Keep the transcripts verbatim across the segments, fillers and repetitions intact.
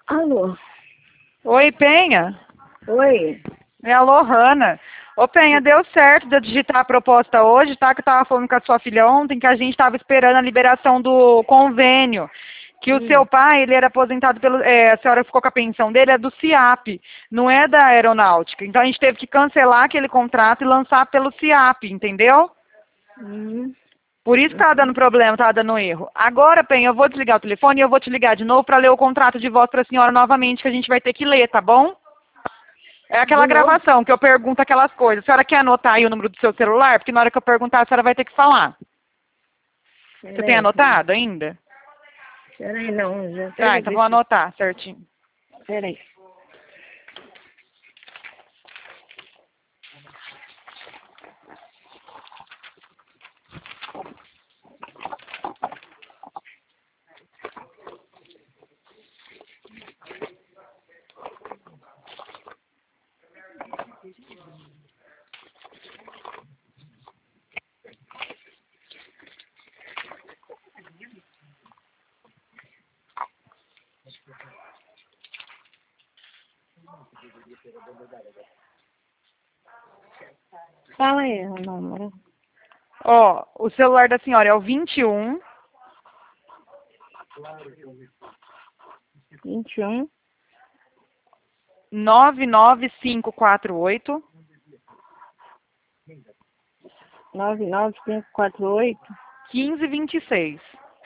Alô? Oi, Penha. Oi? É a Lohana. Ô, Penha, deu certo de eu digitar a proposta hoje, tá? Que eu tava falando com a sua filha ontem, que a gente tava esperando a liberação do convênio. Que o seu Hum. pai, ele era aposentado pelo... É, a senhora ficou com a pensão dele, é do CIAP, não é da aeronáutica. Então a gente teve que cancelar aquele contrato e lançar pelo CIAP, entendeu? Hum. Por isso que tava dando problema, tava dando erro. Agora, Penha, eu vou desligar o telefone e eu vou te ligar de novo para ler o contrato de volta para a senhora novamente, que a gente vai ter que ler, tá bom? É aquela De novo? gravação que eu pergunto aquelas coisas. A senhora quer anotar aí o número do seu celular? Porque na hora que eu perguntar, a senhora vai ter que falar. Você tem Peraí, peraí. anotado ainda? Peraí, não. Já Ah, peraí, então vou deixa. anotar certinho. Peraí. Fala aí o número. Ó, o celular da senhora é o vinte e um, vinte e um, nove nove cinco quatro oito, nove nove cinco quatro oito. quinze vinte e seis.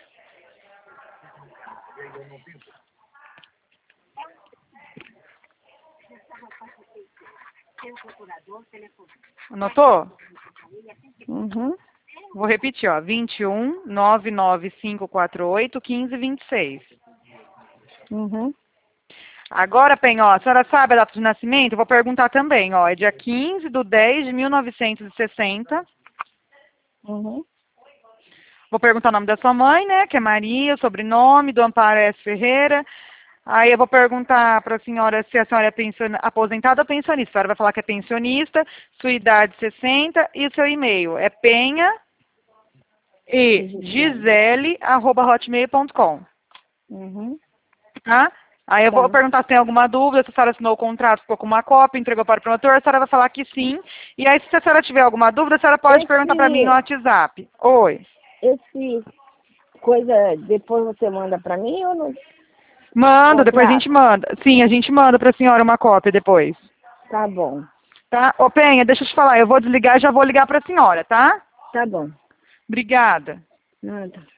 Anotou? Uhum. Vou repetir, ó. vinte e um, nove nove cinco quatro oito, quinze vinte e seis. Uhum. Agora, Penha, ó, a senhora sabe a data de nascimento? Eu vou perguntar também, ó. É dia quinze de dez de mil novecentos e sessenta. Uhum. Vou perguntar o nome da sua mãe, né? Que é Maria, o sobrenome do Amparo S. Ferreira. Aí eu vou perguntar para a senhora se a senhora é pension... aposentada ou pensionista. A senhora vai falar que é pensionista, sua idade sessenta e o seu e-mail é penha e gisele arroba hotmail ponto com. Uhum. Tá? Aí eu vou Tá. perguntar se tem alguma dúvida, se a senhora assinou o contrato, ficou com uma cópia, entregou para o promotor, a senhora vai falar que sim. E aí, se a senhora tiver alguma dúvida, a senhora pode perguntar para mim no Esse, WhatsApp. Oi. esse coisa depois você manda pra mim ou não? Manda, depois a gente Contrato? manda. Sim, a gente manda para a senhora uma cópia depois. Tá bom. Tá? Ô, Penha, deixa eu te falar, eu vou desligar e já vou ligar para a senhora, tá? Tá bom. Obrigada. Nada.